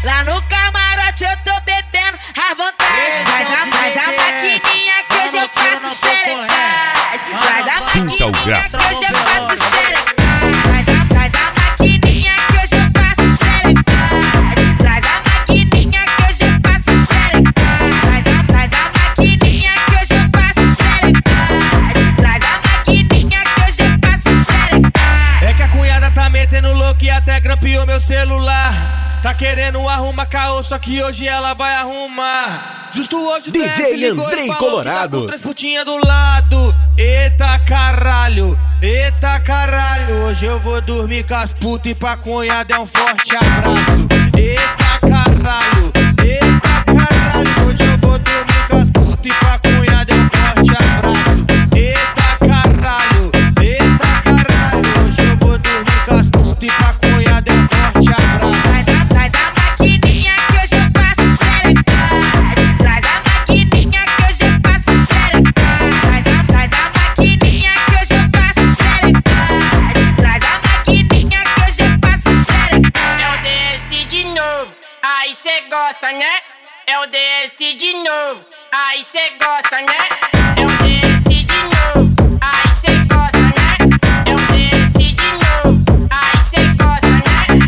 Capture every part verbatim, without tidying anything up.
Lá no camarote eu tô bebendo à vontade. Traz a, traz a maquininha que hoje eu faço xerecade. Traz a Sinta o maquininha grafo. que hoje eu faço xerecade. Traz a, traz a maquininha que hoje eu faço xerecade. Traz a maquininha que hoje eu faço xerecade. Traz a, traz a maquininha que hoje eu faço xerecade. Traz a maquininha que hoje eu faço xerecade. É que a cunhada tá metendo louco e até grampeou meu celular. Tá querendo arrumar caô, só que hoje ela vai arrumar. Justo hoje o D J ligou Andrei e falou Colorado. que tá com três putinhas do lado. Eita caralho, eita caralho. Hoje eu vou dormir com as putas e pra cunhada é um forte abraço. Eita caralho, eita caralho. Hoje eu vou dormir com as putas e pra cunhada é um forte abraço. Eita caralho, eita caralho. Hoje eu vou dormir com as putas e pra cunhada é um forte abraço. Traz a, traz a maquininha que hoje eu faço xerecade. Traz a maquininha que hoje eu faço xerecade. Traz a, traz a maquininha que hoje eu faço xerecade. Traz a maquininha que hoje eu faço xerecade. Eu desci de novo, aí cê gosta, né? Eu desci de novo, aí cê gosta, né? Eu desci de novo, aí cê gosta, né? Eu desci de novo, aí cê gosta, né?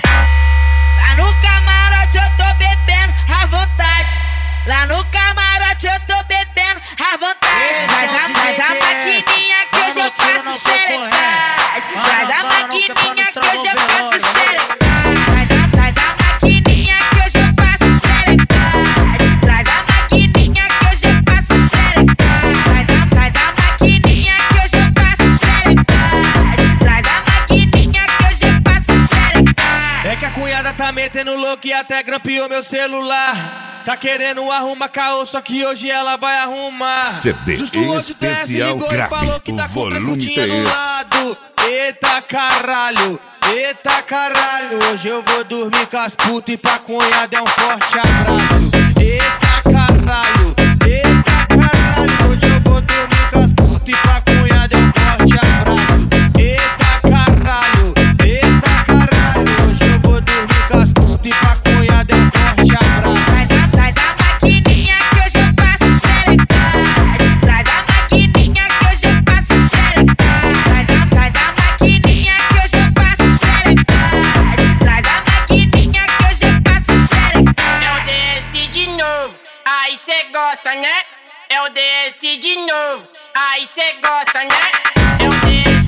Lá no camarote eu tô bebendo à vontade. Lá no camarote eu tô bebendo à vontade. Traz a, traz a maquininha que hoje eu faço xerecade. Traz a maquininha que hoje eu faço xerecade. Traz a, traz a maquininha que hoje eu faço xerecade. Traz a maquininha que hoje eu faço xerecade. Traz a, traz a maquininha que hoje eu faço xerecade. Traz a maquininha que hoje eu faço xerecade. É que a cunhada tá metendo louco e até grampeou meu celular. Tá querendo arrumar caô, só que hoje ela vai arrumar. C D Justo hoje o T S especial ligou e Graf, falou que tá o com três volume putinhas do três. lado. Eita caralho, eita caralho. Hoje eu vou dormir com as putas e pra cunhada é um forte abraço. Eita caralho, eita caralho. Hoje eu vou dormir com as putas e pra cunhada é um forte abraço. Eita caralho, eita caralho. Hoje eu vou dormir com as putas e pra cunhada é um forte abraço. Traz a, traz a maquininha que hoje eu faço xerecade. Traz a maquininha que hoje eu faço xerecade. Traz a, traz a maquininha que hoje eu faço xerecade. Traz a maquininha que hoje eu faço xerecade. Eu desci de novo, aí cê gosta, né? Eu desci de novo, aí cê gosta, né? Eu desci